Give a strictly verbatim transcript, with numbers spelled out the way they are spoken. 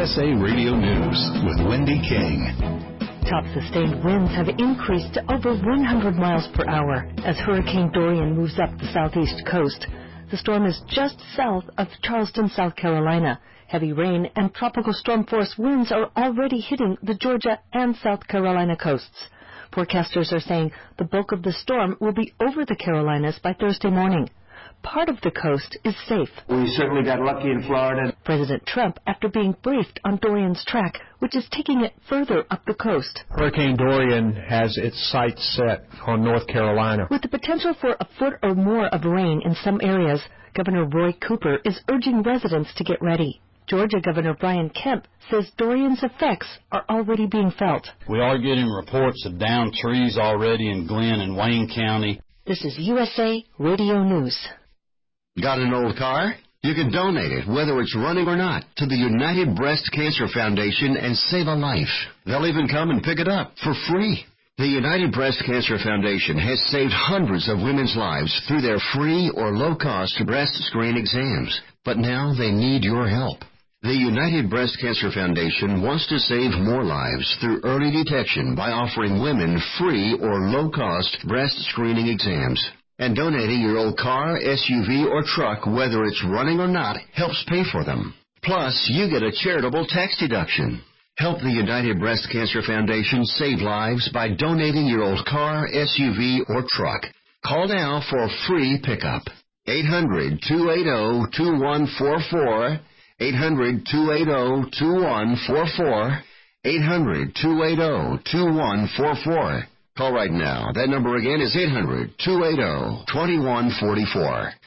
S A Radio News with Wendy King. Top sustained winds have increased to over one hundred miles per hour as Hurricane Dorian moves up the southeast coast. The storm is just south of Charleston, South Carolina. Heavy rain and tropical storm force winds are already hitting the Georgia and South Carolina coasts. Forecasters are saying the bulk of the storm will be over the Carolinas by Thursday morning. Part of the coast is safe. We certainly got lucky in Florida. President Trump, after being briefed on Dorian's track, which is taking it further up the coast. Hurricane Dorian has its sights set on North Carolina. With the potential for a foot or more of rain in some areas, Governor Roy Cooper is urging residents to get ready. Georgia Governor Brian Kemp says Dorian's effects are already being felt. We are getting reports of downed trees already in Glenn and Wayne County. This is U S A Radio News. Got an old car? You can donate it, whether it's running or not, to the United Breast Cancer Foundation and save a life. They'll even come and pick it up for free. The United Breast Cancer Foundation has saved hundreds of women's lives through their free or low-cost breast screen exams. But now they need your help. The United Breast Cancer Foundation wants to save more lives through early detection by offering women free or low-cost breast screening exams. And donating your old car, S U V, or truck, whether it's running or not, helps pay for them. Plus, you get a charitable tax deduction. Help the United Breast Cancer Foundation save lives by donating your old car, S U V, or truck. Call now for a free pickup. eight hundred, two eight zero, two one four four. eight hundred, two eight zero, two one four four. eight hundred, two eight zero, two one four four. Call right now. That number again is eight hundred, two eight zero, two one four four.